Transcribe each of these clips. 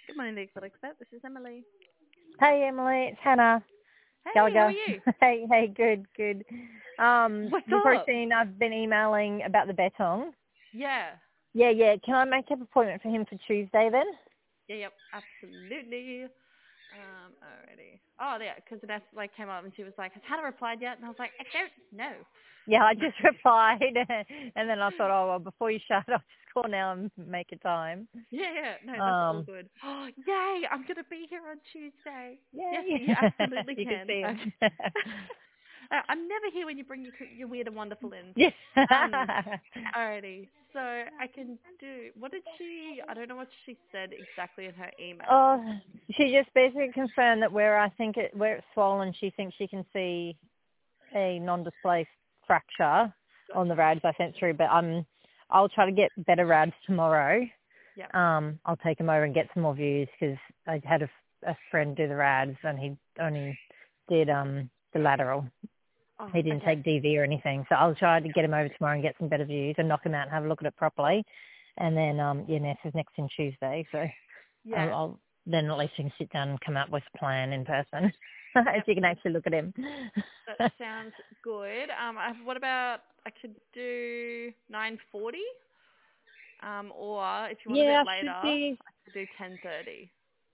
Good morning, the Exotic Expert. This is Emily. Hey Emily, it's Hannah Hey, how are Gallagher. you? Hey, good. What's You've probably up? seen I've been emailing about the betong. Yeah. Yeah. Can I make an appointment for him for Tuesday then? Yep, absolutely. Alrighty. Oh, yeah, because Vanessa came up and she was like, "Has Hannah replied yet?" And I was like, "I don't know." Yeah, I just replied, and then I thought, oh well, before you shut, I'll just call now and make a time. Yeah, no, that's all Um, good. Oh, yay! I'm gonna be here on Tuesday. Yes, Yay! you absolutely You can can. see him. Okay. I'm never here when you bring your weird and wonderful in. Yes. Um, Alrighty. So I can do. What did she? I don't know what she said exactly in her email. Oh, she just basically confirmed that where it's swollen, she thinks she can see a non-displaced fracture on the Gotcha. rads I sent through, but I'll try to get better rads tomorrow. Yep. I'll take them over and get some more views because I had a friend do the rads and he only did the lateral. Oh, He didn't okay. take DV or anything, so I'll try to get him over tomorrow and get some better views and knock him out and have a look at it properly. And then Ness is next in Tuesday, so Yeah. then at least you can sit down and come up with a plan in person, so Yep. you can actually look at him. That sounds good. What about I could do 9:40. Or if you want a bit Yeah, later, should I be. could do 10:30.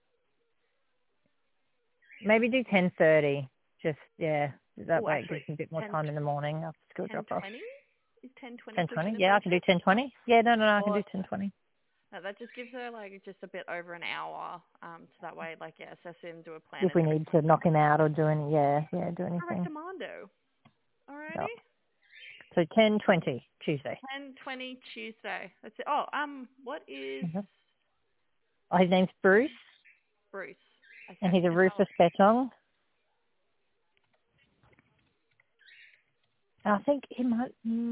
Maybe do 10:30. Just, yeah, that Oh, way it gives actually, me a bit more 10 time in the morning after school drop off. 10:20. Is 10:20 pushing 10:20? it a Yeah, I bit can do bit? 10:20. Yeah, no, I can Or do 10:20. no, that just gives her just a bit over an hour. So that way, assess him, do a plan, If and we need everything. to knock him out or do any, do anything. Correctamundo. Yep. Alrighty. So 10:20 Tuesday. 10:20 Tuesday. That's it. Oh, what is Mm-hmm. Oh, his name's Bruce, Bruce? and Okay. he's a And how? Rufus Betong. I think he might,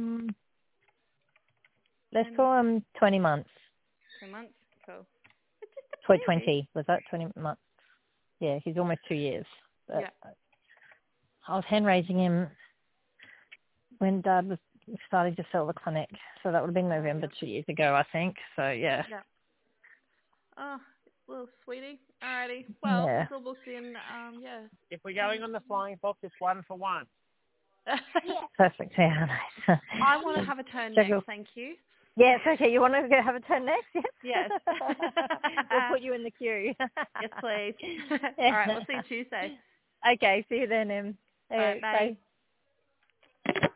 let's 10, call him 20 months. 2 months. Cool. It's just a baby. 20, was that 20 months? Yeah, he's almost 2 years. But Yeah. I was hand raising him when Dad was starting to sell the clinic. So that would have been November 2 years ago, I think. So, yeah. Yeah. Oh, little sweetie. Alrighty. Well, Yeah. it's all booked in. Yeah. If we're going on the flying fox, it's 1 for 1. Perfect. Yeah, nice. I want to have a turn So next. cool. Thank you. Yeah, it's okay. You want to go have a turn next? Yes. Yes. We'll put you in the queue. Yes, please. All Yeah. right. We'll see you Tuesday. Okay, see you then, All right. Okay, Bye. bye.